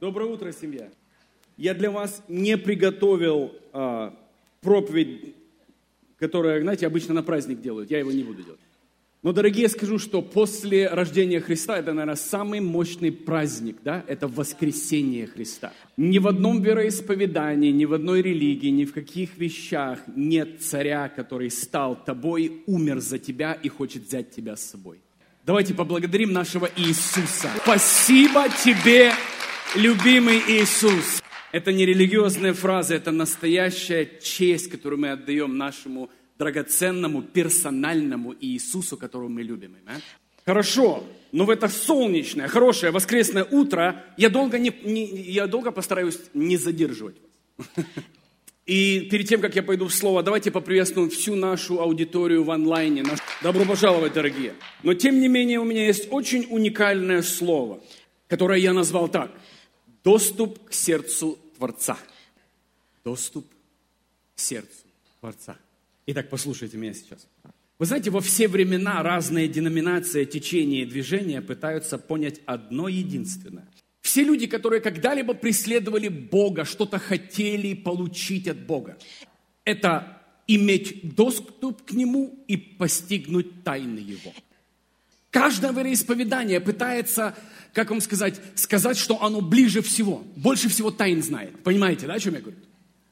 Доброе утро, семья. Я для вас не приготовил проповедь, которую, знаете, обычно на праздник делают. Я его не буду делать. Но, дорогие, скажу, что после рождения Христа, это, наверное, самый мощный праздник, да? Это воскресение Христа. Ни в одном вероисповедании, ни в одной религии, ни в каких вещах нет царя, который стал тобой, умер за тебя и хочет взять тебя с собой. Давайте поблагодарим нашего Иисуса. Спасибо тебе, любимый Иисус. Это не религиозная фраза, это настоящая честь, которую мы отдаем нашему драгоценному, персональному Иисусу, которого мы любим. Хорошо, но в это солнечное, хорошее воскресное утро я долго постараюсь не задерживать вас. И перед тем, как я пойду в слово, давайте поприветствуем всю нашу аудиторию в онлайне. Добро пожаловать, дорогие. Но тем не менее у меня есть очень уникальное слово, которое я назвал так. Доступ к сердцу Творца. Доступ к сердцу Творца. Итак, послушайте меня сейчас. Вы знаете, во все времена разные деноминации, течения и движения пытаются понять одно единственное. Все люди, которые когда-либо преследовали Бога, что-то хотели получить от Бога, это иметь доступ к Нему и постигнуть тайны Его. Каждое вероисповедание пытается, как вам сказать, что оно ближе всего, больше всего тайн знает. Понимаете, да, о чем я говорю?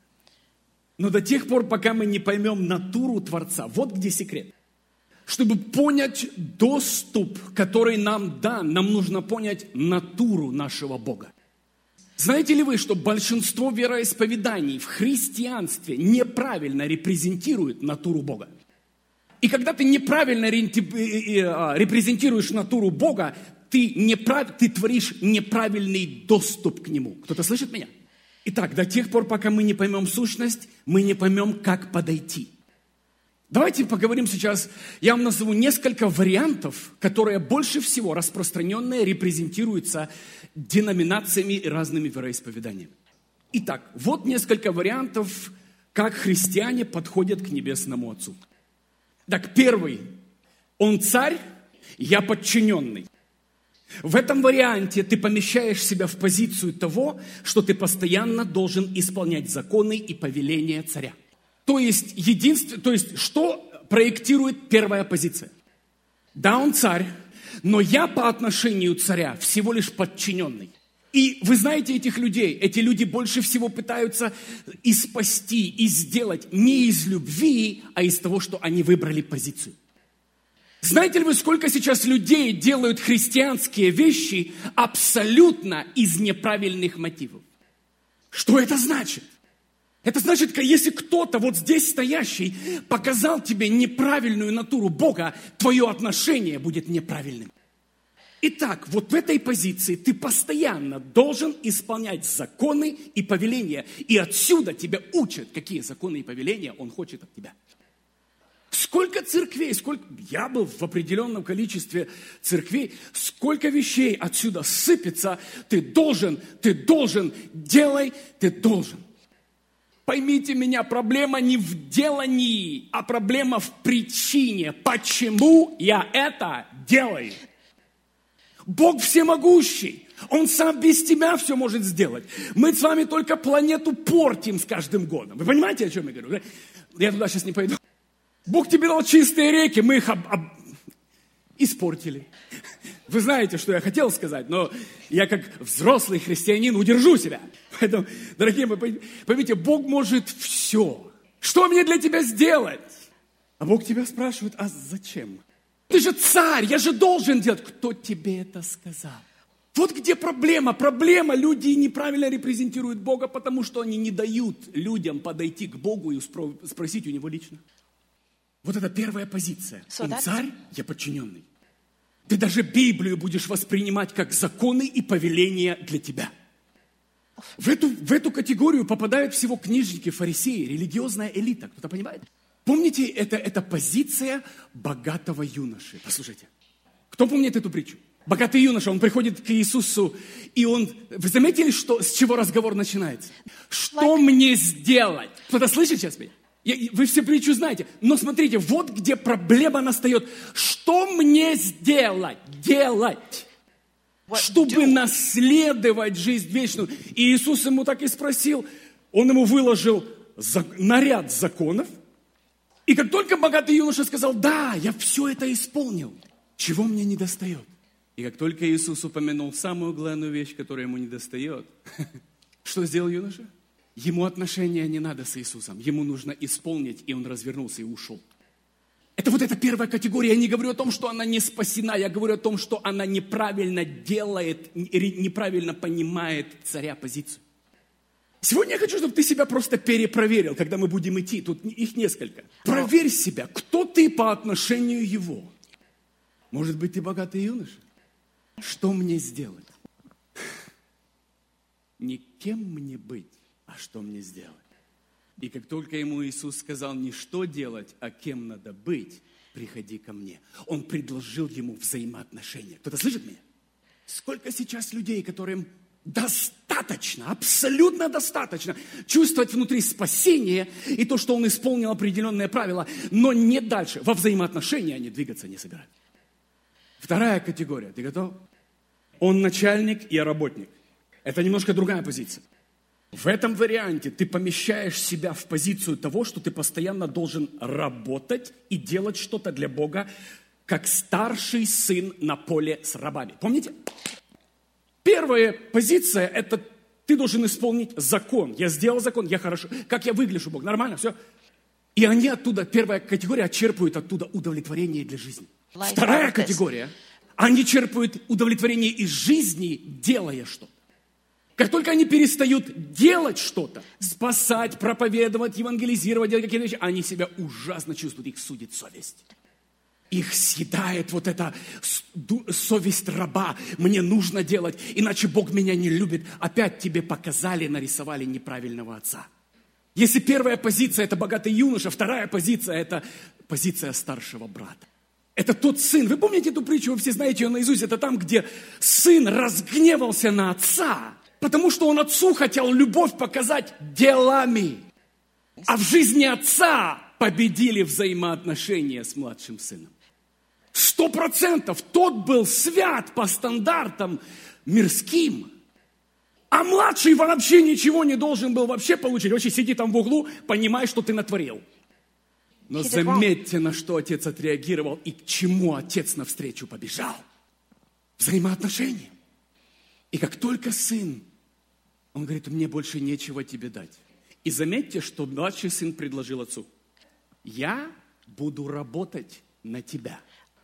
Но до тех пор, пока мы не поймем натуру Творца, вот где секрет. Чтобы понять доступ, который нам дан, нам нужно понять натуру нашего Бога. Знаете ли вы, что большинство вероисповеданий в христианстве неправильно репрезентирует натуру Бога? И когда ты неправильно репрезентируешь натуру Бога, ты творишь неправильный доступ к Нему. Кто-то слышит меня? Итак, до тех пор, пока мы не поймем сущность, мы не поймем, как подойти. Давайте поговорим сейчас, я вам назову несколько вариантов, которые больше всего распространенные репрезентируются деноминациями и разными вероисповеданиями. Итак, вот несколько вариантов, как христиане подходят к Небесному Отцу. Так, первый. Он царь, я подчиненный. В этом варианте ты помещаешь себя в позицию того, что ты постоянно должен исполнять законы и повеления царя. То есть, что проектирует первая позиция? Да, он царь, но я по отношению царя всего лишь подчиненный. И вы знаете этих людей, эти люди больше всего пытаются и спасти, и сделать не из любви, а из того, что они выбрали позицию. Знаете ли вы, сколько сейчас людей делают христианские вещи абсолютно из неправильных мотивов? Что это значит? Это значит, если кто-то вот здесь стоящий показал тебе неправильную натуру Бога, твое отношение будет неправильным. Итак, вот в этой позиции ты постоянно должен исполнять законы и повеления. И отсюда тебя учат, какие законы и повеления Он хочет от тебя. Сколько церквей, я был в определенном количестве церквей, сколько вещей отсюда сыпется, ты должен, делай, ты должен. Поймите меня, проблема не в делании, а проблема в причине, почему я это делаю. Бог всемогущий, Он сам без тебя все может сделать. Мы с вами только планету портим с каждым годом. Вы понимаете, о чем я говорю? Я туда сейчас не пойду. Бог тебе дал чистые реки, мы их испортили. Вы знаете, что я хотел сказать, но я как взрослый христианин удержу себя. Поэтому, дорогие мои, поймите, Бог может все. Что мне для тебя сделать? А Бог тебя спрашивает, а зачем? Ты же царь, я же должен делать. Кто тебе это сказал? Вот где проблема. Проблема, люди неправильно репрезентируют Бога, потому что они не дают людям подойти к Богу и спросить у Него лично. Вот это первая позиция. Он царь, я подчиненный. Ты даже Библию будешь воспринимать как законы и повеления для тебя. В эту категорию попадают всего книжники, фарисеи, религиозная элита. Кто-то понимает? Помните, это позиция богатого юноши. Послушайте. Кто помнит эту притчу? Богатый юноша, он приходит к Иисусу, и вы заметили, с чего разговор начинается? Что мне сделать? Кто-то слышит сейчас меня? Вы все притчу знаете. Но смотрите, вот где проблема настает. Что мне сделать? чтобы наследовать жизнь вечную. И Иисус ему так и спросил, он ему выложил наряд законов, и как только богатый юноша сказал, да, я все это исполнил, чего мне не достает? И как только Иисус упомянул самую главную вещь, которая ему не достает, что сделал юноша? Ему отношения не надо с Иисусом, ему нужно исполнить, и он развернулся и ушел. Это вот эта первая категория. Я не говорю о том, что она не спасена, я говорю о том, что она неправильно делает, неправильно понимает царя позицию. Сегодня я хочу, чтобы ты себя просто перепроверил, когда мы будем идти. Тут их несколько. Проверь себя, кто ты по отношению его. Может быть, ты богатый юноша? Что мне сделать? Не кем мне быть, а что мне сделать? И как только ему Иисус сказал не что делать, а кем надо быть, приходи ко мне. Он предложил ему взаимоотношения. Кто-то слышит меня? Сколько сейчас людей, которым достаточно, абсолютно достаточно чувствовать внутри спасение и то, что он исполнил определенные правила, но не дальше. Во взаимоотношения они двигаться не собираются. Вторая категория. Ты готов? Он начальник, я работник. Это немножко другая позиция. В этом варианте ты помещаешь себя в позицию того, что ты постоянно должен работать и делать что-то для Бога, как старший сын на поле с рабами. Помните? Первая позиция – это ты должен исполнить закон. Я сделал закон, я хорошо. Как я выгляжу, Бог? Нормально, все. И они оттуда, первая категория, черпают оттуда удовлетворение для жизни. Вторая категория, они черпают удовлетворение из жизни, делая что-то. Как только они перестают делать что-то, спасать, проповедовать, евангелизировать, делать какие-то вещи, они себя ужасно чувствуют, их судит совесть. Их съедает вот эта совесть раба. Мне нужно делать, иначе Бог меня не любит. Опять тебе показали, нарисовали неправильного отца. Если первая позиция – это богатый юноша, вторая позиция – это позиция старшего брата. Это тот сын. Вы помните эту притчу, вы все знаете ее наизусть. Это там, где сын разгневался на отца, потому что он отцу хотел любовь показать делами. А в жизни отца победили взаимоотношения с младшим сыном. 100% тот был свят по стандартам мирским. А младший вообще ничего не должен был вообще получить. Вообще сиди там в углу, понимай, что ты натворил. Но заметьте, на что отец отреагировал и к чему отец навстречу побежал. Взаимоотношения. И как только сын, он говорит, мне больше нечего тебе дать. И заметьте, что младший сын предложил отцу. Я буду работать на тебя.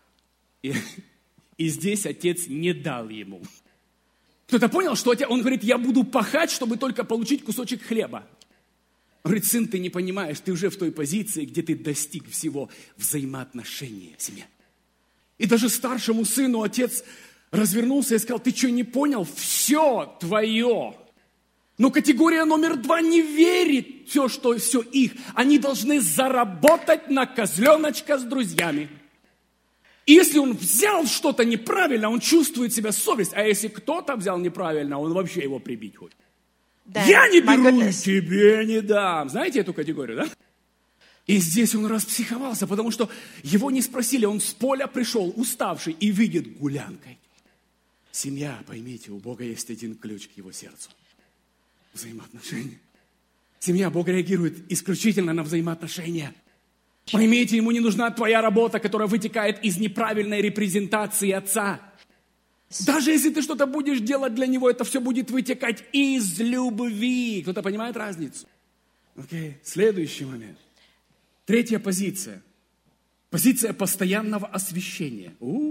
И здесь отец не дал ему. Кто-то понял, что отец, он говорит, я буду пахать, чтобы только получить кусочек хлеба. Он говорит, сын, ты не понимаешь, ты уже в той позиции, где ты достиг всего взаимоотношения в семье. И даже старшему сыну отец развернулся и сказал, ты что, не понял? Все твое. Но категория номер 2 не верит все, что все их. Они должны заработать на козленочка с друзьями. И если он взял что-то неправильно, он чувствует себя совесть. А если кто-то взял неправильно, он вообще его прибить хочет. Я не беру, тебе не дам. Знаете эту категорию, да? И здесь он распсиховался, потому что его не спросили. Он с поля пришел, уставший, и видит гулянкой. Семья, поймите, у Бога есть один ключ к его сердцу. Взаимоотношения. Семья, Бог реагирует исключительно на взаимоотношения. Поймите, ему не нужна твоя работа, которая вытекает из неправильной репрезентации отца. Даже если ты что-то будешь делать для него, это все будет вытекать из любви. Кто-то понимает разницу? Окей, следующий момент. Третья позиция. Позиция постоянного освящения.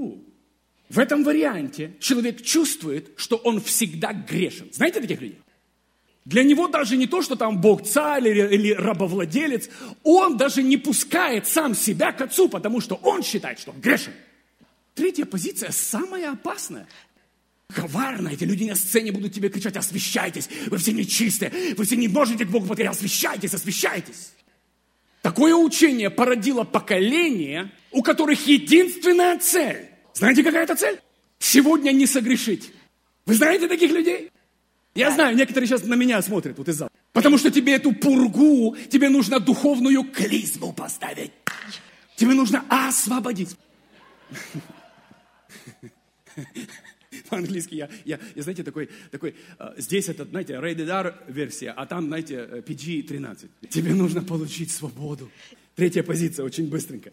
В этом варианте человек чувствует, что он всегда грешен. Знаете таких людей? Для него даже не то, что там Бог царь или рабовладелец, он даже не пускает сам себя к отцу, потому что он считает, что он грешен. Третья позиция самая опасная. Коварная. Эти люди на сцене будут тебе кричать, освящайтесь, вы все нечистые, вы все не можете к Богу подойти, освящайтесь, освящайтесь. Такое учение породило поколение, у которых единственная цель. Знаете, какая это цель? Сегодня не согрешить. Вы знаете таких людей? Я знаю, некоторые сейчас на меня смотрят вот из зала. Потому что тебе эту пургу, тебе нужно духовную клизму поставить. Тебе нужно освободить. По-английски я знаете, такой, здесь это, знаете, rated R версия, а там, знаете, PG-13. Тебе нужно получить свободу. Третья позиция, очень быстренько.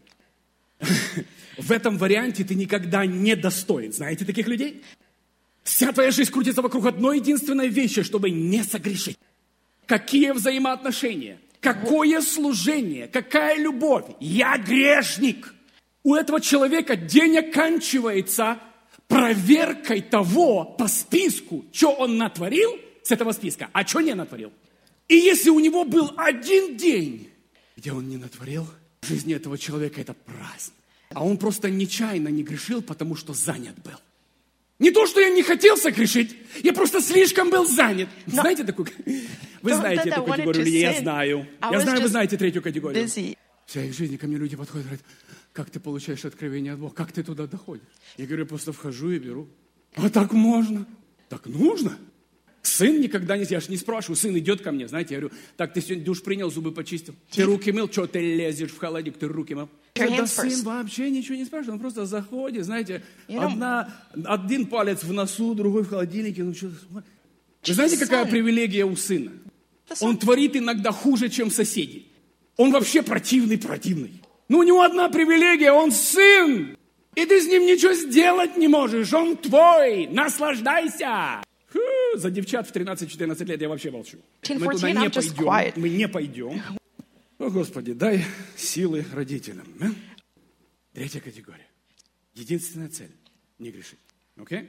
В этом варианте ты никогда не достоин. Знаете таких людей? Вся твоя жизнь крутится вокруг одной единственной вещи, чтобы не согрешить. Какие взаимоотношения? Какое служение? Какая любовь? Я грешник. У этого человека день оканчивается проверкой того по списку, что он натворил с этого списка, а что не натворил. И если у него был один день, где он не натворил, в жизни этого человека это праздник. А он просто нечаянно не грешил, потому что занят был. Не то, что я не хотел согрешить, я просто слишком был занят. Знаете такую? Вы знаете эту категорию людей, я знаю. Я знаю, вы знаете третью категорию. Вся их жизнь ко мне люди подходят и говорят, как ты получаешь откровение от Бога, как ты туда доходишь? Я говорю, я просто вхожу и беру. А так можно? Так нужно? Сын никогда не... Я же не спрашиваю, сын идет ко мне, знаете, я говорю, так, ты сегодня душ принял, зубы почистил, ты руки мыл, что ты лезешь в холодильник, ты руки мыл. Да сын вообще ничего не спрашивает, он просто заходит, знаете, один палец в носу, другой в холодильнике. Ну, что... Вы знаете, какая привилегия у сына? Он творит иногда хуже, чем соседи. Он вообще противный. Но у него одна привилегия, он сын. И ты с ним ничего сделать не можешь, он твой, наслаждайся. За девчат в 13-14 лет я вообще молчу. Мы туда не пойдем. О, Господи, дай силы родителям. Третья категория. Единственная цель – не грешить. Окей?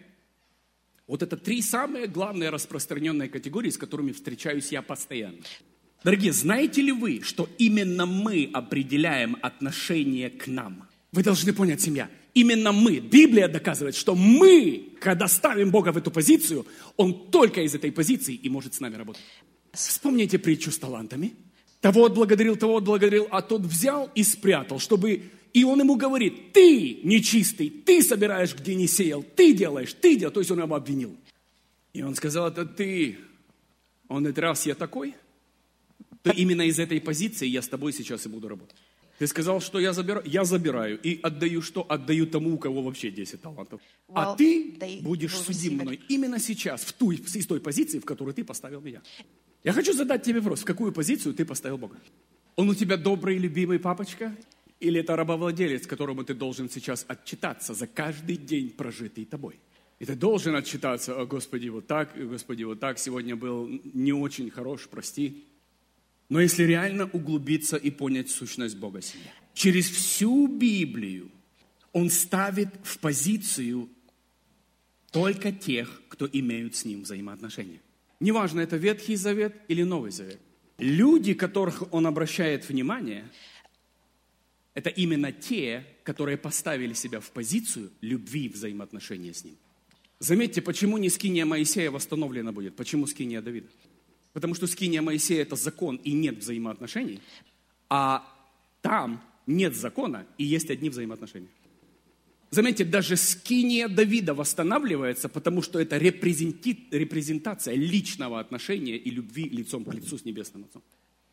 Вот это 3 самые главные распространенные категории, с которыми встречаюсь я постоянно. Дорогие, знаете ли вы, что именно мы определяем отношение к нам? Вы должны понять, семья. Именно мы. Библия доказывает, что мы, когда ставим Бога в эту позицию, Он только из этой позиции и может с нами работать. Вспомните притчу с талантами. Того отблагодарил, а тот взял и спрятал, чтобы... И он ему говорит, ты нечистый, ты собираешь, где не сеял, ты делаешь. То есть он его обвинил. И он сказал, это ты. Он говорит, раз я такой, то именно из этой позиции я с тобой сейчас и буду работать. Ты сказал, что я забираю. И отдаю что? Отдаю тому, у кого вообще 10 талантов. А ты будешь судим мной именно сейчас, из той позиции, в которую ты поставил меня. Я хочу задать тебе вопрос, в какую позицию ты поставил Бога? Он у тебя добрый, любимый папочка? Или это рабовладелец, которому ты должен сейчас отчитаться за каждый день, прожитый тобой? И ты должен отчитаться, о, Господи, вот так, сегодня был не очень хорош, прости. Но если реально углубиться и понять сущность Бога семья, через всю Библию Он ставит в позицию только тех, кто имеют с Ним взаимоотношения. Неважно, это Ветхий Завет или Новый Завет. Люди, которых Он обращает внимание, это именно те, которые поставили себя в позицию любви и взаимоотношения с Ним. Заметьте, почему не скиния Моисея восстановлена будет, почему скиния Давида? Потому что скиния Моисея – это закон и нет взаимоотношений, а там нет закона и есть одни взаимоотношения. Заметьте, даже скиния Давида восстанавливается, потому что это репрезентация личного отношения и любви лицом к лицу с Небесным Отцом.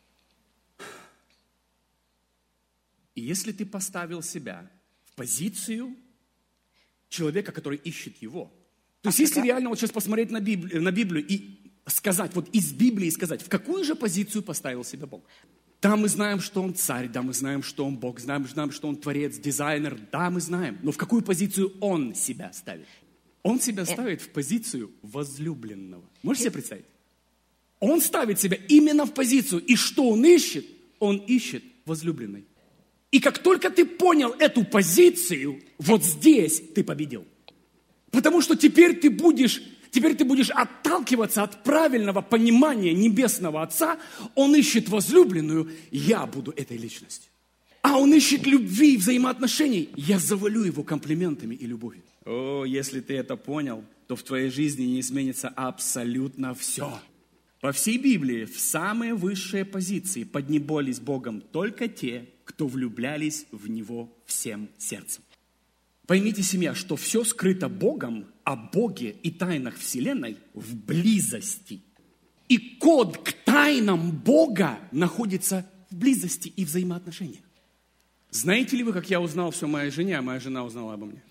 И если ты поставил себя в позицию человека, который ищет его, то есть если реально вот сейчас посмотреть на Библию и сказать, вот из Библии сказать, в какую же позицию поставил себя Бог. Да, мы знаем, что Он царь, да, мы знаем, что Он Бог, знаем, что Он творец, дизайнер, да, мы знаем. Но в какую позицию Он себя ставит? Он себя ставит в позицию возлюбленного. Можете себе представить? Он ставит себя именно в позицию. И что Он ищет? Он ищет возлюбленной. И как только ты понял эту позицию, вот здесь ты победил. Потому что теперь ты будешь отталкиваться от правильного понимания Небесного Отца. Он ищет возлюбленную, я буду этой личностью. А он ищет любви и взаимоотношений, я завалю его комплиментами и любовью. О, если ты это понял, то в твоей жизни не изменится абсолютно все. По всей Библии в самые высшие позиции поднеболись Богом только те, кто влюблялись в Него всем сердцем. Поймите, семья, что все скрыто Богом, о Боге и тайнах Вселенной в близости. И код к тайнам Бога находится в близости и взаимоотношениях. Знаете ли вы, как я узнал все о моей жене, а моя жена узнала обо мне?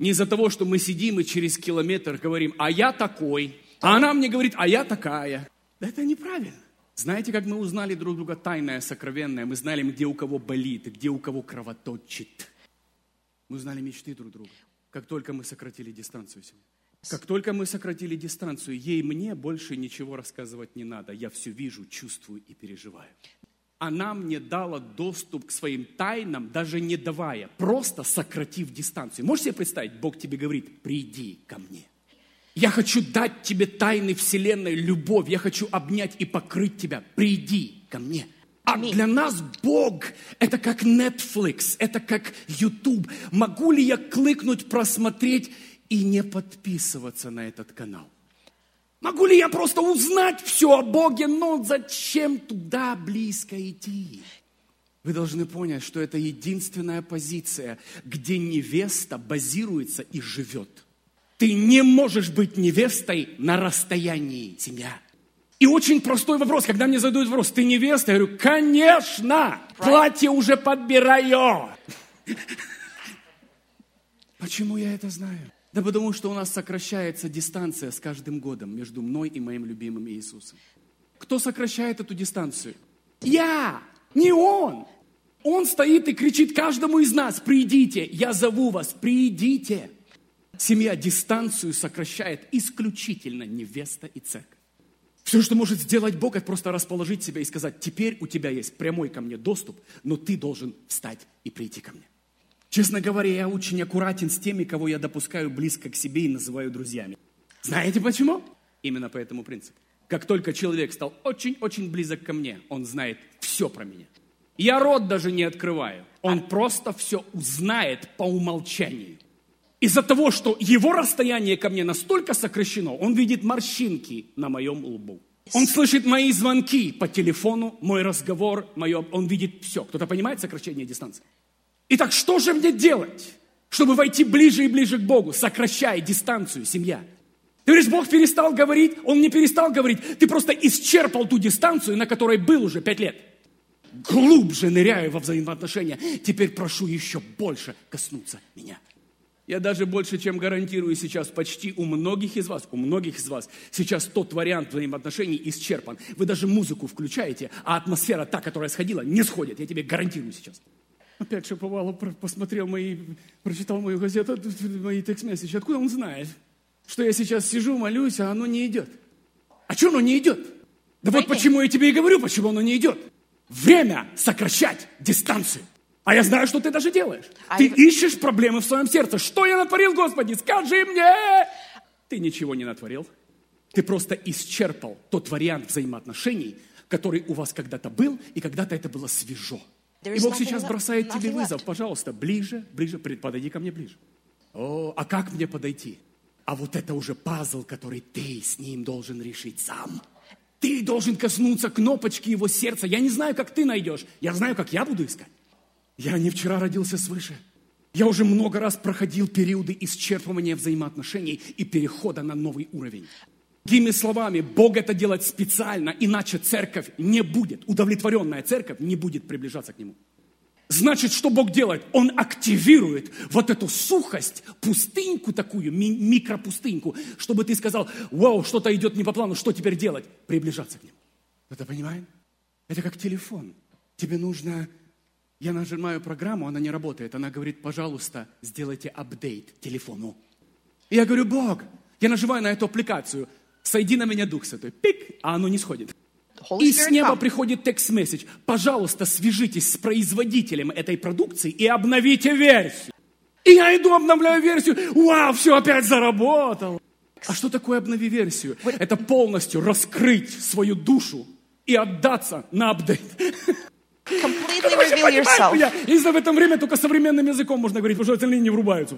Не из-за того, что мы сидим и через километр говорим, а я такой, а она мне говорит, а я такая. Да это неправильно. Знаете, как мы узнали друг друга тайное, сокровенное? Мы знали, где у кого болит, где у кого кровоточит. Мы узнали мечты друг друга. Как только мы сократили дистанцию сегодня. Как только мы сократили дистанцию, ей мне больше ничего рассказывать не надо. Я все вижу, чувствую и переживаю. Она мне дала доступ к своим тайнам, даже не давая, просто сократив дистанцию. Можешь себе представить, Бог тебе говорит, приди ко мне. Я хочу дать тебе тайны вселенной, любовь. Я хочу обнять и покрыть тебя. Приди ко мне. А для нас Бог – это как Netflix, это как YouTube. Могу ли я кликнуть, просмотреть и не подписываться на этот канал? Могу ли я просто узнать все о Боге, но зачем туда близко идти? Вы должны понять, что это единственная позиция, где невеста базируется и живет. Ты не можешь быть невестой на расстоянии, семья. И очень простой вопрос, когда мне задают вопрос, ты невеста? Я говорю, конечно, платье уже подбираю. Почему я это знаю? Да потому что у нас сокращается дистанция с каждым годом между мной и моим любимым Иисусом. Кто сокращает эту дистанцию? Я, не Он. Он стоит и кричит каждому из нас, придите, я зову вас, придите. Семья дистанцию сокращает исключительно невеста и церковь. Все, что может сделать Бог, это просто расположить себя и сказать, теперь у тебя есть прямой ко мне доступ, но ты должен встать и прийти ко мне. Честно говоря, я очень аккуратен с теми, кого я допускаю близко к себе и называю друзьями. Знаете почему? Именно по этому принципу. Как только человек стал очень-очень близок ко мне, он знает все про меня. Я рот даже не открываю. Он просто все узнает по умолчанию. Из-за того, что его расстояние ко мне настолько сокращено, он видит морщинки на моем лбу. Он слышит мои звонки по телефону, мой разговор, он видит все. Кто-то понимает сокращение дистанции? Итак, что же мне делать, чтобы войти ближе и ближе к Богу, сокращая дистанцию, семья? Ты говоришь, Бог перестал говорить, Он не перестал говорить, ты просто исчерпал ту дистанцию, на которой был уже 5 лет. Глубже ныряю во взаимоотношения, теперь прошу еще больше коснуться меня. Я даже больше, чем гарантирую сейчас, почти у многих из вас сейчас тот вариант взаимоотношений исчерпан. Вы даже музыку включаете, а атмосфера, та, которая сходила, не сходит. Я тебе гарантирую сейчас. Опять Шаповалов прочитал мою газету, мои текст-месседжи. Откуда он знает, что я сейчас сижу, молюсь, а оно не идет? А что оно не идет? Да вот почему я тебе и говорю, почему оно не идет. Время сокращать дистанцию. А я знаю, что ты даже делаешь. Ты ищешь проблемы в своем сердце. Что я натворил, Господи? Скажи мне! Ты ничего не натворил. Ты просто исчерпал тот вариант взаимоотношений, который у вас когда-то был, и когда-то это было свежо. И Бог сейчас бросает тебе вызов. Пожалуйста, ближе, подойди ко мне ближе. А как мне подойти? А вот это уже пазл, который ты с ним должен решить сам. Ты должен коснуться кнопочки его сердца. Я не знаю, как ты найдешь. Я знаю, как я буду искать. Я не вчера родился свыше. Я уже много раз проходил периоды исчерпывания взаимоотношений и перехода на новый уровень. Другими словами, Бог это делает специально, иначе церковь не будет, удовлетворенная церковь не будет приближаться к Нему. Значит, что Бог делает? Он активирует вот эту сухость, пустыньку такую, микропустыньку, чтобы ты сказал, вау, что-то идет не по плану, что теперь делать? Приближаться к Нему. Это понимаем? Это как телефон. Тебе нужно... Я нажимаю программу, она не работает. Она говорит, пожалуйста, сделайте апдейт телефону. И я говорю, Бог, я нажимаю на эту аппликацию, сойди на меня Дух Святой. Пик, а оно не сходит. И с неба приходит текст-месседж. Пожалуйста, свяжитесь с производителем этой продукции и обновите версию. И я иду, обновляю версию. Вау, все опять заработало. А что такое обнови версию? Это полностью раскрыть свою душу и отдаться на апдейт. Completely reveal yourself. И в это время только современным языком можно говорить, потому что остальные не врубаются.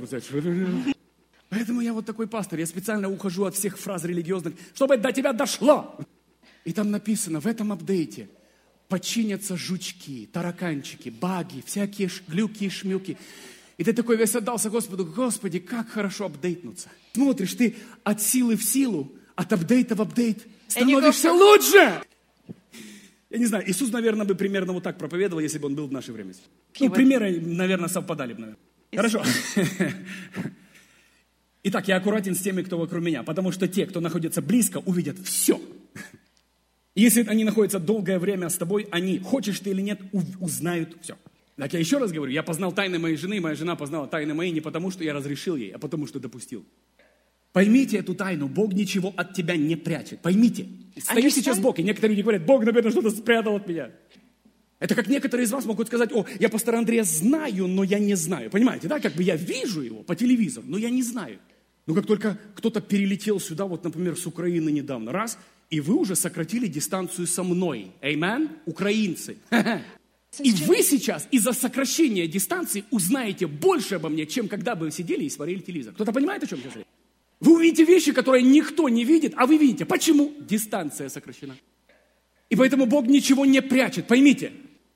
Поэтому я вот такой пастор. Я специально ухожу от всех фраз религиозных, чтобы до тебя дошло. И там написано, в этом апдейте починятся жучки, тараканчики, баги, всякие глюки и шмюки. И ты такой весь отдался Господу, Господи, как хорошо апдейтнуться. Смотришь, ты от силы в силу, от апдейта в апдейт становишься лучше. Я не знаю, Иисус, наверное, бы примерно вот так проповедовал, если бы он был в наше время. Примеры, наверное, совпадали бы. Хорошо. Итак, я аккуратен с теми, кто вокруг меня, потому что те, кто находится близко, увидят все. Если они находятся долгое время с тобой, они, хочешь ты или нет, узнают все. Так я еще раз говорю, я познал тайны моей жены, моя жена познала тайны мои не потому, что я разрешил ей, а потому, что допустил. Поймите эту тайну, Бог ничего от тебя не прячет. Поймите. Стою сейчас Бог, и некоторые люди говорят, Бог, наверное, что-то спрятал от меня. Это как некоторые из вас могут сказать, о, я пастора Андрея знаю, но я не знаю. Понимаете, да? Как бы я вижу его по телевизору, но я не знаю. Но как только кто-то перелетел сюда, вот, например, с Украины недавно, раз, и вы уже сократили дистанцию со мной. Amen? Украинцы. И вы сейчас из-за сокращения дистанции узнаете больше обо мне, чем когда бы вы сидели и смотрели телевизор. Кто-то понимает, о чем я говорю? Вы увидите вещи, которые никто не видит, а вы видите. Почему? Дистанция сокращена. И поэтому Бог ничего не прячет. Поймите.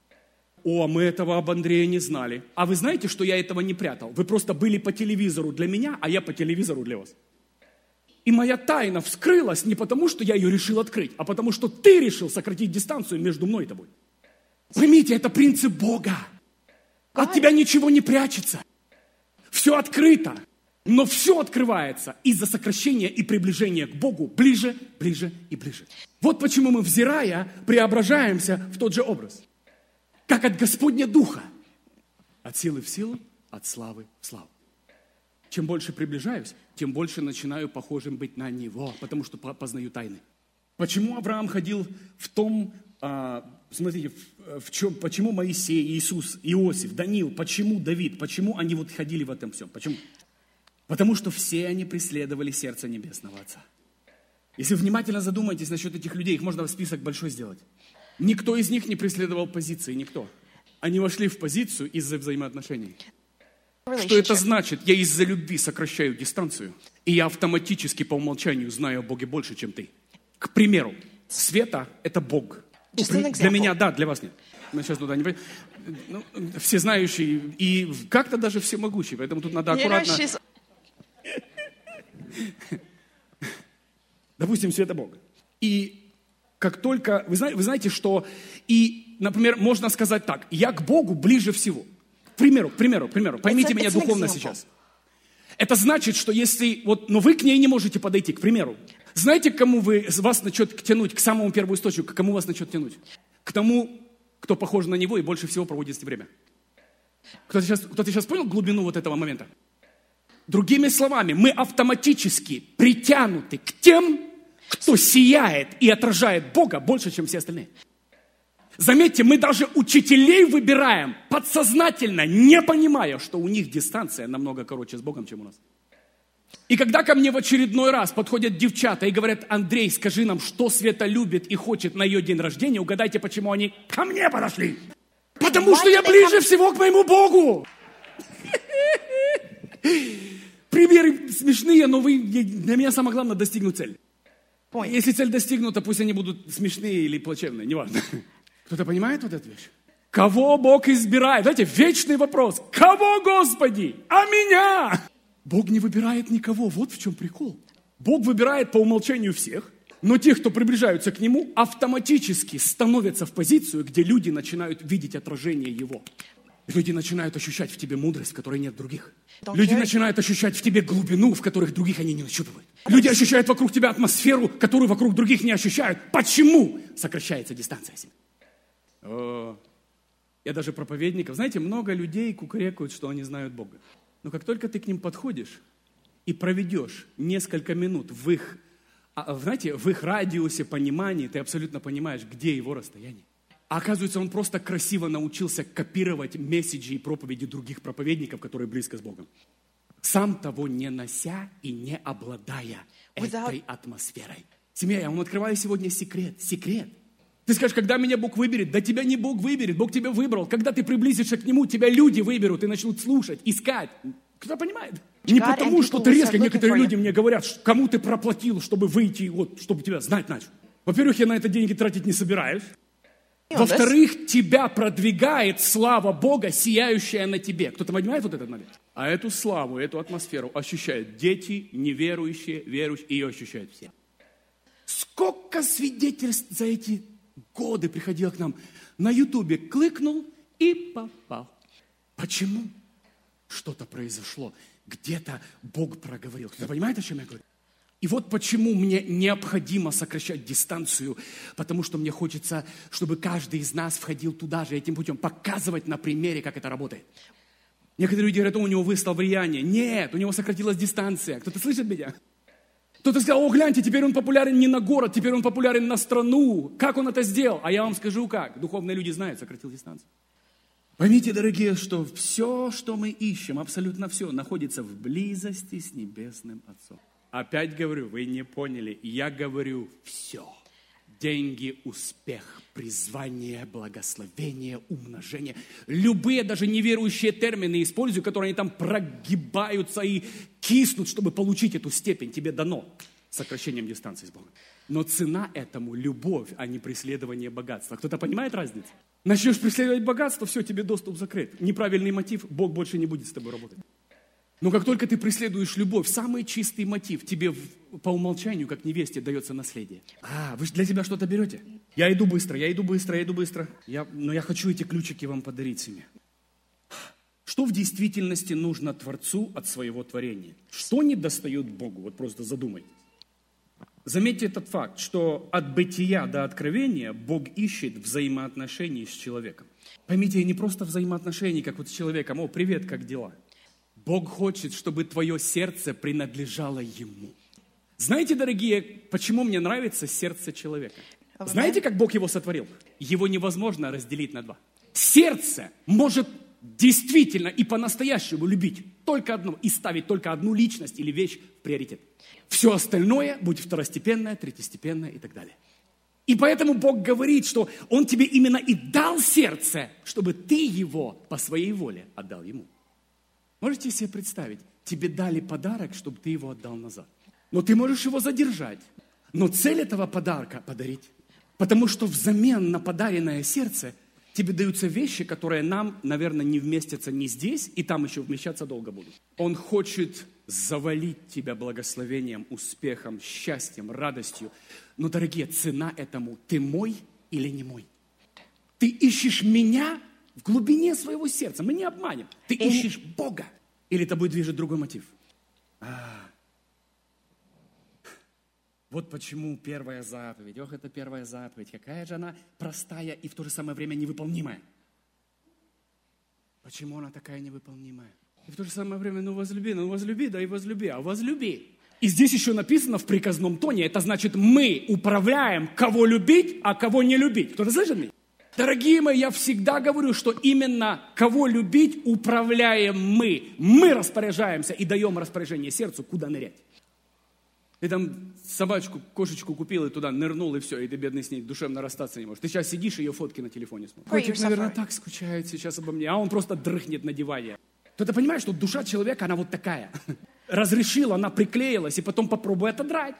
О, мы этого об Андрее не знали. А вы знаете, что я этого не прятал? Вы просто были по телевизору для меня, а я по телевизору для вас. И моя тайна вскрылась не потому, что я ее решил открыть, а потому, что ты решил сократить дистанцию между мной и тобой. Поймите, это принцип Бога. От тебя ничего не прячется. Все открыто. Но все открывается из-за сокращения и приближения к Богу ближе, ближе и ближе. Вот почему мы, взирая, преображаемся в тот же образ. Как от Господня Духа. От силы в силу, от славы в славу. Чем больше приближаюсь, тем больше начинаю похожим быть на Него, потому что познаю тайны. Почему Авраам ходил в том, смотрите, почему Моисей, Иисус, Иосиф, Даниил, почему Давид, почему они вот ходили в этом всем? Почему? Потому что все они преследовали сердце Небесного Отца. Если вы внимательно задумаетесь насчет этих людей, их можно список большой сделать. Никто из них не преследовал позиции, никто. Они вошли в позицию из-за взаимоотношений. Что это значит? Я из-за любви сокращаю дистанцию, и я автоматически по умолчанию знаю о Боге больше, чем ты. К примеру, Света – это Бог. Для меня, да, для вас нет. Мы сейчас туда не пойдем. Ну, всезнающий и как-то даже всемогущий, поэтому тут надо аккуратно. Допустим, Света Бог. И как только, вы знаете, что, и, например, можно сказать так, я к Богу ближе всего. К примеру, поймите меня духовно сейчас. Это значит, что если, но вы к ней не можете подойти, к примеру. Знаете, к кому вас начнет тянуть, к самому первому источнику, к кому вас начнет тянуть? К тому, кто похож на него и больше всего проводит с ним время. Кто-то сейчас понял глубину вот этого момента? Другими словами, мы автоматически притянуты к тем, кто сияет и отражает Бога больше, чем все остальные. Заметьте, мы даже учителей выбираем подсознательно, не понимая, что у них дистанция намного короче с Богом, чем у нас. И когда ко мне в очередной раз подходят девчата и говорят, Андрей, скажи нам, что Света любит и хочет на ее день рождения, угадайте, почему они ко мне подошли. Потому что я ближе всего к моему Богу. Примеры смешные, но для меня самое главное достигнуть цели. Если цель достигнута, пусть они будут смешные или плачевные, неважно. Кто-то понимает вот эту вещь? Кого Бог избирает? Знаете, вечный вопрос. Кого, Господи? А меня? Бог не выбирает никого. Вот в чем прикол. Бог выбирает по умолчанию всех, но тех, кто приближаются к Нему, автоматически становятся в позицию, где люди начинают видеть отражение Его. Люди начинают ощущать в тебе мудрость, в которой нет других. Люди начинают ощущать в тебе глубину, в которых других они не нащупывают. Люди ощущают вокруг тебя атмосферу, которую вокруг других не ощущают. Почему? Сокращается дистанция. Я даже проповедников, знаете, много людей кукарекают, что они знают Бога. Но как только ты к ним подходишь и проведешь несколько минут в их радиусе понимания, ты абсолютно понимаешь, где его расстояние. А оказывается, он просто красиво научился копировать месседжи и проповеди других проповедников, которые близко с Богом. Сам того не нося и не обладая этой атмосферой. Семья, я вам открываю сегодня секрет. Ты скажешь, когда меня Бог выберет? Да тебя не Бог выберет, Бог тебя выбрал. Когда ты приблизишься к Нему, тебя люди выберут и начнут слушать, искать. Кто понимает? Не потому, что ты резко, некоторые люди мне говорят, кому ты проплатил, чтобы выйти, чтобы тебя знать начал. Во-первых, я на это деньги тратить не собираюсь. Во-вторых, тебя продвигает слава Бога, сияющая на тебе. Кто-то понимает вот этот момент? А эту славу, эту атмосферу ощущают дети, неверующие, верующие, ее ощущают все. Сколько свидетельств за эти годы приходило к нам. На Ютубе кликнул и попал. Почему? Что-то произошло. где-то Бог проговорил. Кто понимает, о чем я говорю? И вот почему мне необходимо сокращать дистанцию, потому что мне хочется, чтобы каждый из нас входил туда же, этим путем, показывать на примере, как это работает. Некоторые люди говорят, у него выросло влияние. Нет, у него сократилась дистанция. Кто-то слышит меня? Кто-то сказал, гляньте, теперь он популярен не на город, теперь он популярен на страну. Как он это сделал? А я вам скажу как. Духовные люди знают, сократил дистанцию. Поймите, дорогие, что все, что мы ищем, абсолютно все, находится в близости с Небесным Отцом. Опять говорю, вы не поняли, я говорю все. Деньги, успех, призвание, благословение, умножение. Любые даже неверующие термины использую, которые они там прогибаются и киснут, чтобы получить эту степень. Тебе дано сокращением дистанции с Богом. Но цена этому любовь, а не преследование богатства. Кто-то понимает разницу? Начнешь преследовать богатство, все, тебе доступ закрыт. Неправильный мотив, Бог больше не будет с тобой работать. Но как только ты преследуешь любовь, самый чистый мотив, тебе по умолчанию, как невесте, дается наследие. Вы же для себя что-то берете? Я иду быстро. Но я хочу эти ключики вам подарить семье. Что в действительности нужно Творцу от своего творения? Что не достает Богу? Вот просто задумайтесь. Заметьте этот факт, что от бытия до откровения Бог ищет взаимоотношений с человеком. Поймите, не просто взаимоотношений, как вот с человеком. Привет, как дела? Бог хочет, чтобы твое сердце принадлежало Ему. Знаете, дорогие, почему мне нравится сердце человека? Знаете, как Бог его сотворил? Его невозможно разделить на два. Сердце может действительно и по-настоящему любить только одно и ставить только одну личность или вещь в приоритет. Все остальное будет второстепенное, третьестепенное и так далее. И поэтому Бог говорит, что Он тебе именно и дал сердце, чтобы ты его по своей воле отдал Ему. Можете себе представить, тебе дали подарок, чтобы ты его отдал назад. Но ты можешь его задержать. Но цель этого подарка – подарить. Потому что взамен на подаренное сердце тебе даются вещи, которые нам, наверное, не вместятся ни здесь, и там еще вмещаться долго будут. Он хочет завалить тебя благословением, успехом, счастьем, радостью. Но, дорогие, цена этому – ты мой или не мой? Ты ищешь меня в глубине своего сердца. Мы не обманем. Ты ищешь Бога. Или тобой движет другой мотив? Вот почему первая заповедь. Это первая заповедь. Какая же она простая и в то же самое время невыполнимая. Почему она такая невыполнимая? И в то же самое время, возлюби, да и возлюби. А возлюби. И здесь еще написано в приказном тоне. Это значит, мы управляем, кого любить, а кого не любить. Кто-то слышит меня? Дорогие мои, я всегда говорю, что именно кого любить управляем мы. Мы распоряжаемся и даем распоряжение сердцу, куда нырять. Ты там собачку, кошечку купил и туда нырнул, и все, и ты, бедный, с ней душевно расстаться не можешь. Ты сейчас сидишь, ее фотки на телефоне смотришь. Котик, наверное, так скучает сейчас обо мне, а он просто дрыхнет на диване. Кто-то понимает, что душа человека, она вот такая. Разрешила, она приклеилась, и потом попробуй отодрать.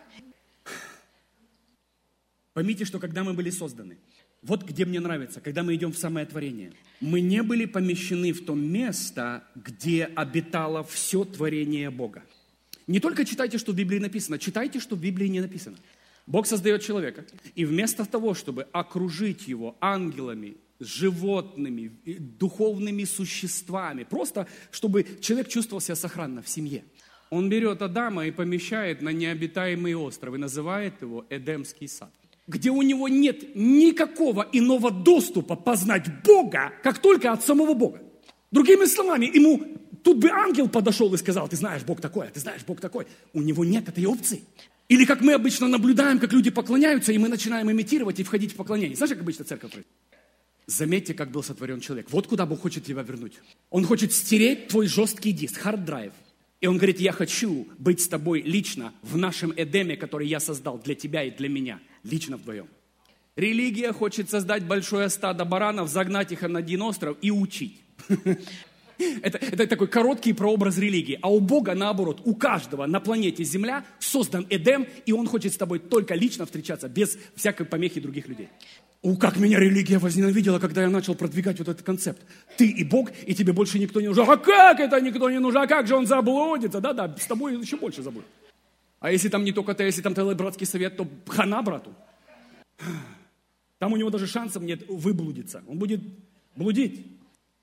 Поймите, что когда мы были созданы, вот где мне нравится, когда мы идем в самое творение. Мы не были помещены в то место, где обитало все творение Бога. Не только читайте, что в Библии написано, читайте, что в Библии не написано. Бог создает человека, и вместо того, чтобы окружить его ангелами, животными, духовными существами, просто чтобы человек чувствовал себя сохранно в семье, Он берет Адама и помещает на необитаемый остров и называет его Эдемский сад, где у него нет никакого иного доступа познать Бога, как только от самого Бога. Другими словами, ему тут бы ангел подошел и сказал: ты знаешь, Бог такой, а ты знаешь, Бог такой. У него нет этой опции. Или как мы обычно наблюдаем, как люди поклоняются, и мы начинаем имитировать и входить в поклонение. Знаешь, как обычно церковь происходит? Заметьте, как был сотворен человек. Вот куда Бог хочет тебя вернуть. Он хочет стереть твой жесткий диск, хард-драйв. И Он говорит: я хочу быть с тобой лично в нашем Эдеме, который я создал для тебя и для меня. Лично вдвоем. Религия хочет создать большое стадо баранов, загнать их на один остров и учить. Это такой короткий прообраз религии. А у Бога наоборот. У каждого на планете Земля создан Эдем, и Он хочет с тобой только лично встречаться, без всякой помехи других людей. Как меня религия возненавидела, когда я начал продвигать вот этот концепт. Ты и Бог, и тебе больше никто не нужен. А как это никто не нужен? А как же он заблудится? Да-да, с тобой еще больше забудет. А если там не только ты, если там твой братский совет, то хана брату. Там у него даже шансов нет выблудиться. Он будет блудить.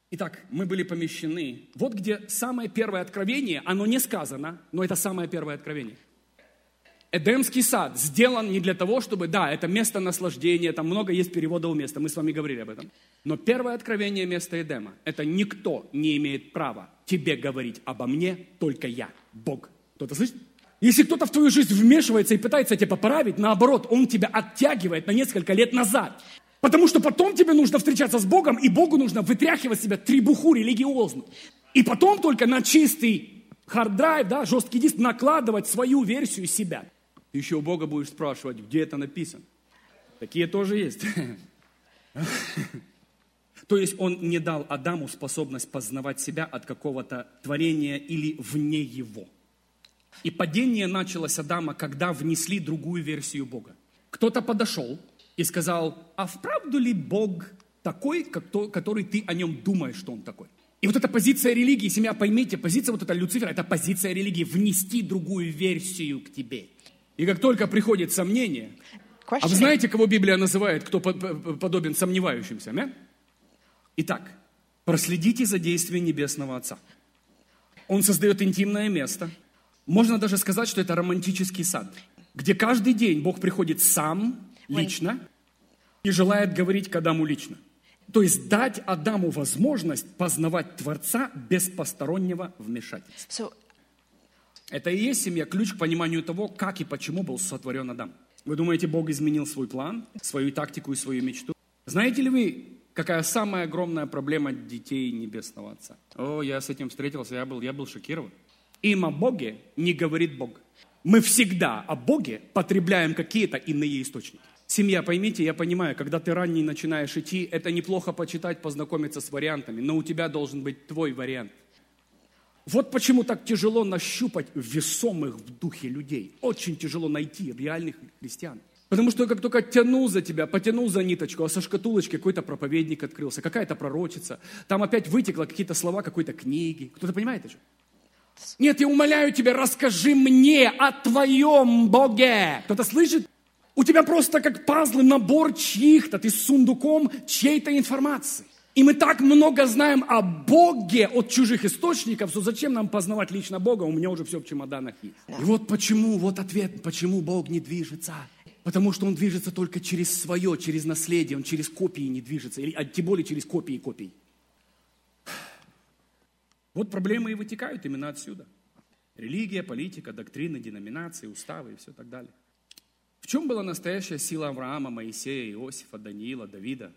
Итак, мы были помещены. Вот где самое первое откровение, оно не сказано, но это самое первое откровение. Эдемский сад сделан не для того, чтобы, да, это место наслаждения, там много есть переводов места, мы с вами говорили об этом. Но первое откровение места Эдема, это никто не имеет права тебе говорить обо мне, только я, Бог. Кто-то слышит? Если кто-то в твою жизнь вмешивается и пытается тебя поправить, наоборот, он тебя оттягивает на несколько лет назад. Потому что потом тебе нужно встречаться с Богом, и Богу нужно вытряхивать с себя требуху религиозную. И потом только на чистый хард-драйв, да, жесткий диск, накладывать свою версию себя. Ты еще у Бога будешь спрашивать, где это написано. Такие тоже есть. То есть он не дал Адаму способность познавать себя от какого-то творения или вне его. И падение началось с Адама, когда внесли другую версию Бога. Кто-то подошел и сказал, а вправду ли Бог такой, который ты о нем думаешь, что он такой? И вот эта позиция религии, семья, поймите, позиция вот эта Люцифера, это позиция религии, внести другую версию к тебе. И как только приходит сомнение, а вы знаете, кого Библия называет, кто подобен сомневающимся? Да? Итак, проследите за действием Небесного Отца. Он создает интимное место. Можно даже сказать, что это романтический сад, где каждый день Бог приходит сам, лично, и желает говорить к Адаму лично. То есть дать Адаму возможность познавать Творца без постороннего вмешательства. Это и есть, семья, ключ к пониманию того, как и почему был сотворен Адам. Вы думаете, Бог изменил свой план, свою тактику и свою мечту? Знаете ли вы, какая самая огромная проблема детей Небесного Отца? О, я с этим встретился, я был шокирован. Им о Боге не говорит Бог. Мы всегда о Боге потребляем какие-то иные источники. Семья, поймите, я понимаю, когда ты ранний начинаешь идти, это неплохо почитать, познакомиться с вариантами, но у тебя должен быть твой вариант. Вот почему так тяжело нащупать весомых в духе людей. Очень тяжело найти реальных христиан. Потому что как только тянул за тебя, потянул за ниточку, а со шкатулочки какой-то проповедник открылся, какая-то пророчица, там опять вытекло какие-то слова какой-то книги. Кто-то понимает это? Нет, я умоляю тебя, расскажи мне о твоем Боге. Кто-то слышит? У тебя просто как пазлы, набор чьих-то, ты с сундуком чьей-то информации. И мы так много знаем о Боге от чужих источников, что зачем нам познавать лично Бога, у меня уже все в чемоданах есть. И вот почему, вот ответ, почему Бог не движется. Потому что Он движется только через свое, через наследие, Он через копии не движется, а тем более через копии копий. Вот проблемы и вытекают именно отсюда. Религия, политика, доктрины, деноминации, уставы и все так далее. В чем была настоящая сила Авраама, Моисея, Иосифа, Даниила, Давида?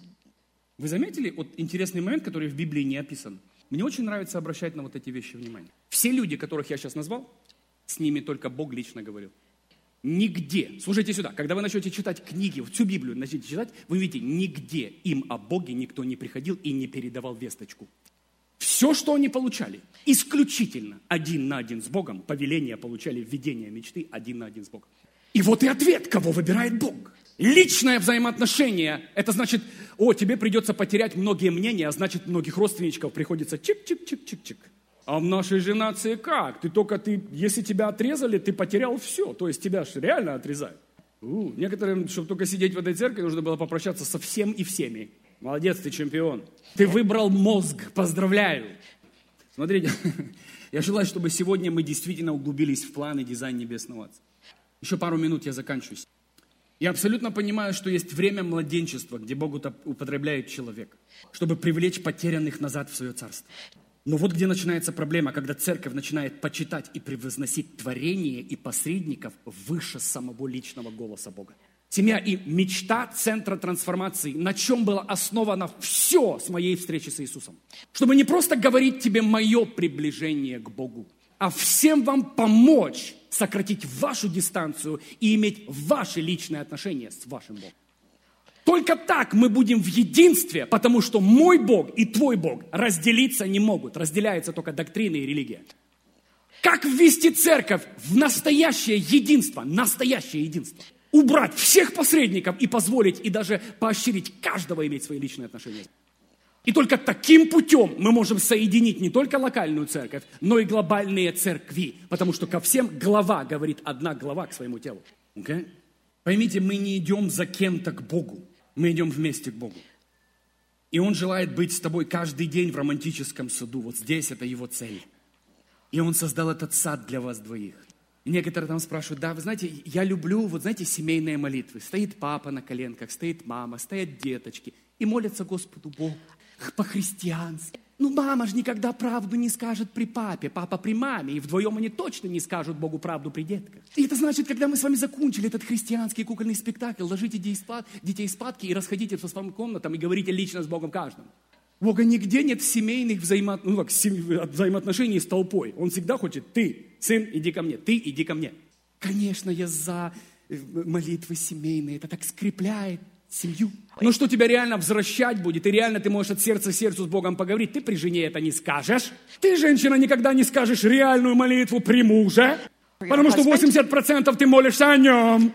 Вы заметили вот интересный момент, который в Библии не описан? Мне очень нравится обращать на вот эти вещи внимание. Все люди, которых я сейчас назвал, с ними только Бог лично говорил. Нигде, слушайте сюда, когда вы начнете читать книги, всю Библию начнете читать, вы видите, нигде им о Боге никто не приходил и не передавал весточку. Все, что они получали, исключительно один на один с Богом, повеления получали, введение мечты один на один с Богом. И вот и ответ, кого выбирает Бог. Личное взаимоотношение, это значит, тебе придется потерять многие мнения, а значит, многих родственничков приходится чик-чик-чик-чик-чик. А в нашей же нации как? Если тебя отрезали, ты потерял все. То есть тебя же реально отрезают. Некоторым, чтобы только сидеть в этой церкви, нужно было попрощаться со всем и всеми. Молодец, ты чемпион. Ты выбрал мозг, поздравляю. Смотрите, я желаю, чтобы сегодня мы действительно углубились в план и дизайн Небесного Отца. Еще пару минут, я заканчиваюсь. Я абсолютно понимаю, что есть время младенчества, где Бог употребляет человека, чтобы привлечь потерянных назад в свое царство. Но вот где начинается проблема, когда церковь начинает почитать и превозносить творение и посредников выше самого личного голоса Бога. Семья и мечта центра трансформации, на чем было основано все с моей встречи с Иисусом. Чтобы не просто говорить тебе мое приближение к Богу, а всем вам помочь сократить вашу дистанцию и иметь ваши личные отношения с вашим Богом. Только так мы будем в единстве, потому что мой Бог и твой Бог разделиться не могут. Разделяется только доктрина и религия. Как ввести церковь в настоящее единство? Настоящее единство. Убрать всех посредников и позволить, и даже поощрить каждого иметь свои личные отношения. И только таким путем мы можем соединить не только локальную церковь, но и глобальные церкви. Потому что ко всем глава говорит одна глава к своему телу. Okay? Поймите, мы не идем за кем-то к Богу. Мы идем вместе к Богу. И Он желает быть с тобой каждый день в романтическом саду. Вот здесь это Его цель. И Он создал этот сад для вас двоих. И некоторые там спрашивают, да, вы знаете, я люблю, вот знаете, семейные молитвы. Стоит папа на коленках, стоит мама, стоят деточки. И молятся Господу Богу по-христиански. Ну, мама же никогда правду не скажет при папе, папа при маме. И вдвоем они точно не скажут Богу правду при детках. И это значит, когда мы с вами закончили этот христианский кукольный спектакль, ложите детей спадки и расходите по своим комнатам и говорите лично с Богом каждому. Бога нигде нет семейных взаимоотношений с толпой. Он всегда хочет: ты, сын, иди ко мне, ты, иди ко мне. Конечно, я за молитвы семейные, это так скрепляет семью. Но что тебя реально возвращать будет, и реально ты можешь от сердца к сердцу с Богом поговорить, ты при жене это не скажешь. Ты, женщина, никогда не скажешь реальную молитву при муже, потому что 80% ты молишься о нем.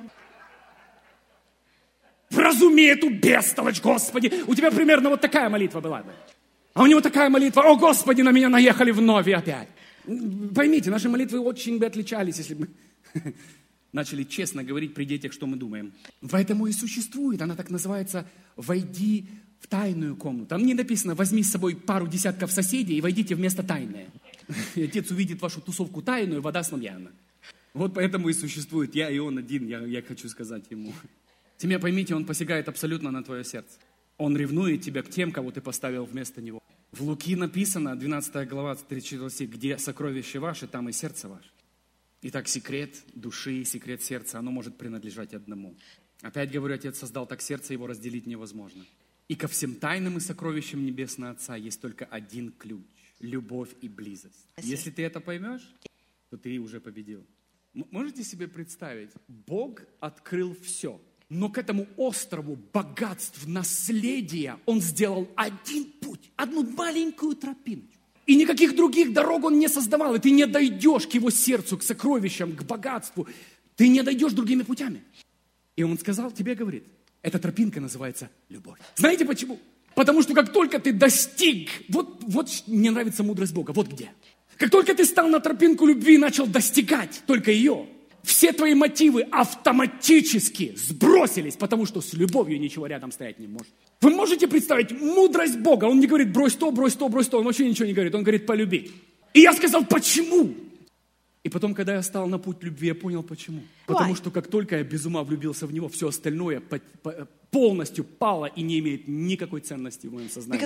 Вразуми эту бестолочь, Господи. У тебя примерно вот такая молитва была бы. А у него такая молитва: о, Господи, на меня наехали вновь и опять. Поймите, наши молитвы очень бы отличались, если бы мы начали честно говорить при детях, что мы думаем. Поэтому и существует, она так называется: «Войди в тайную комнату». Там не написано: возьми с собой пару десятков соседей и войдите в место тайное. И отец увидит вашу тусовку тайную, вода сломьяна. Вот поэтому и существует я и он один, я хочу сказать ему. Семья, поймите, он посягает абсолютно на твое сердце. Он ревнует тебя к тем, кого ты поставил вместо него. В Луки написано, 12 глава, 34 стих: где сокровище ваше, там и сердце ваше. Итак, секрет души, секрет сердца, оно может принадлежать одному. Опять говорю, Отец создал так сердце, его разделить невозможно. И ко всем тайнам и сокровищам Небесного Отца есть только один ключ – любовь и близость. Если ты это поймешь, то ты уже победил. Можете себе представить, Бог открыл все. Но к этому острову богатств, наследия Он сделал один путь, одну маленькую тропиночку. И никаких других дорог Он не создавал. И ты не дойдешь к Его сердцу, к сокровищам, к богатству. Ты не дойдешь другими путями. И Он сказал, тебе говорит, эта тропинка называется любовь. Знаете почему? Потому что как только ты достиг, вот мне нравится мудрость Бога, вот где. Как только ты стал на тропинку любви и начал достигать только ее, все твои мотивы автоматически сбросились, потому что с любовью ничего рядом стоять не может. Вы можете представить мудрость Бога? Он не говорит: брось то, брось то, брось то. Он вообще ничего не говорит. Он говорит: полюби. И я сказал: почему? И потом, когда я стал на путь любви, я понял, почему. Потому что как только я без ума влюбился в него, все остальное полностью пало и не имеет никакой ценности в моем сознании.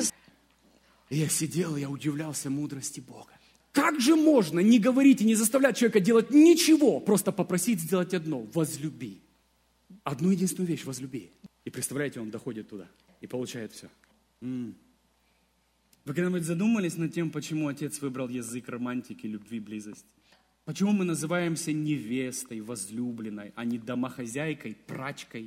И я сидел, я удивлялся мудрости Бога. Как же можно не говорить и не заставлять человека делать ничего, просто попросить сделать одно: возлюби. Одну единственную вещь: возлюби. И представляете, он доходит туда и получает все. Вы когда-нибудь задумались над тем, почему Отец выбрал язык романтики, любви, близости? Почему мы называемся невестой, возлюбленной, а не домохозяйкой, прачкой?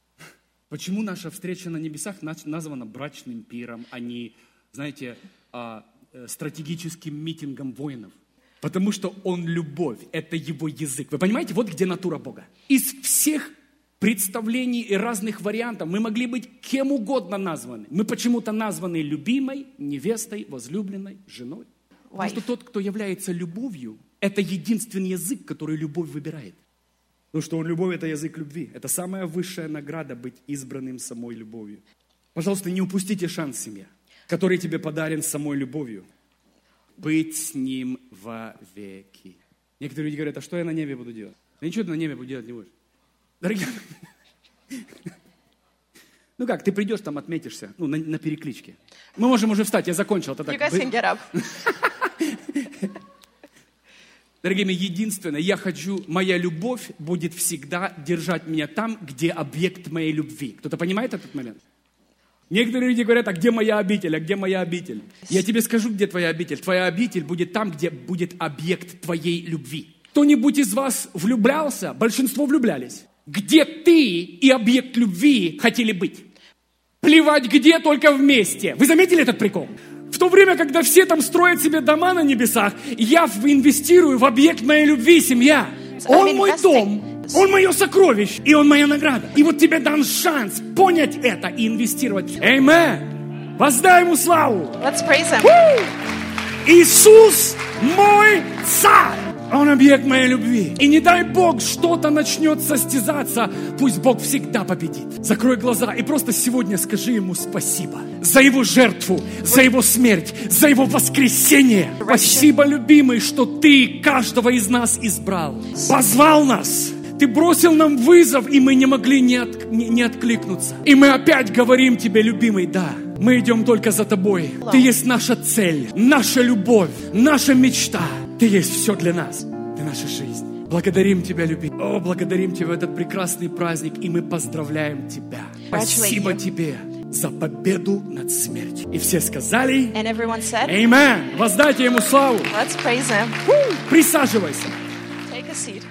Почему наша встреча на небесах названа брачным пиром, а не, знаете, стратегическим митингом воинов? Потому что Он любовь, это Его язык. Вы понимаете, вот где натура Бога. Из всех представлений и разных вариантов мы могли быть кем угодно названы. Мы почему-то названы любимой, невестой, возлюбленной, женой. Потому что тот, кто является любовью, это единственный язык, который любовь выбирает. Потому что любовь – это язык любви. Это самая высшая награда — быть избранным самой любовью. Пожалуйста, не упустите шанс, семья, который тебе подарен самой любовью. Быть с Ним вовеки. Некоторые люди говорят: а что я на небе буду делать? Да ничего ты на небе делать не будешь. Дорогие, ну как, ты придешь, там отметишься, на перекличке. Мы можем уже встать, я закончил. You guys can get up. Дорогие мои, единственное, моя любовь будет всегда держать меня там, где объект моей любви. Кто-то понимает этот момент? Некоторые люди говорят: а где моя обитель, а где моя обитель? Я тебе скажу, где твоя обитель. Твоя обитель будет там, где будет объект твоей любви. Кто-нибудь из вас влюблялся? Большинство влюблялись. Где ты и объект любви хотели быть? Плевать где, только вместе. Вы заметили этот прикол? В то время, когда все там строят себе дома на небесах, я инвестирую в объект моей любви, семья. Он мой дом, он мое сокровище, и он моя награда. И вот тебе дан шанс понять это и инвестировать. Amen. Воздай Ему славу. Let's praise Him. Иисус мой царь. Он объект моей любви. И не дай Бог, что-то начнет состязаться, пусть Бог всегда победит. Закрой глаза и просто сегодня скажи Ему спасибо за Его жертву, за Его смерть, за Его воскресение. Спасибо, любимый, что Ты каждого из нас избрал. Позвал нас. Ты бросил нам вызов, и мы не могли не откликнуться. И мы опять говорим Тебе, любимый, да, мы идем только за Тобой. Ты есть наша цель, наша любовь, наша мечта. Ты есть все для нас, для нашей жизни. Благодарим Тебя, любимый. О, благодарим Тебя в этот прекрасный праздник, и мы поздравляем Тебя. Спасибо Тебе за победу над смертью. И все сказали, And everyone said, Amen. Воздайте Ему славу. let's praise Him. Присаживайся. Take a seat.